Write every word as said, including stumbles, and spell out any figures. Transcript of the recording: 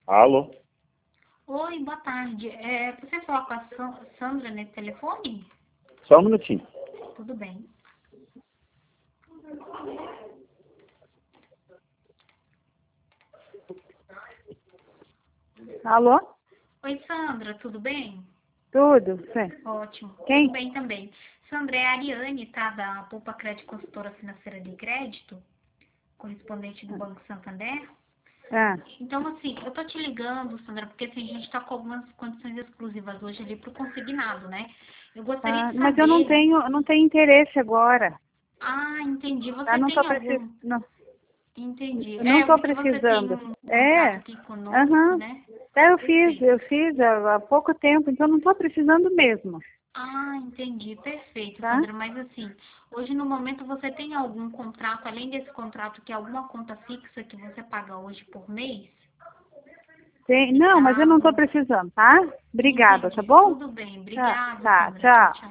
Alô? Oi, boa tarde. É, você fala com a San- Sandra nesse telefone? Só um minutinho. Tudo bem. Alô? Oi, Sandra, tudo bem? Tudo? Sim. Ótimo. Quem? Tudo bem também. Sandra, é a Ariane, tá? Da Poupa Crédito Consultora Financeira de Crédito, correspondente do Banco Santander. Ah, Então, assim, eu tô te ligando, Sandra, porque assim, a gente tá com algumas condições exclusivas hoje ali pro consignado, né? Eu gostaria ah, de mas eu não saber... tenho, eu não tenho interesse agora. Ah, entendi. Tá? Você Não tô tem algum... precisando. Não, Entendi. eu não É, eu tô vi que você tem precisando. um contrato É. aqui conosco, Aham. né? É, eu fiz, Perfeito. eu fiz há, há pouco tempo, então não tô precisando mesmo. Ah, entendi. Perfeito, Tá? Sandra. Mas assim, hoje no momento você tem algum contrato, além desse contrato, que é alguma conta fixa que você paga hoje por mês? Tem, não, mas eu não tô Centavo? precisando, tá? Obrigada, tá Entendi. bom? Tudo bem. Tá, Obrigada, tá, Sandra. Tchau, tchau. tchau.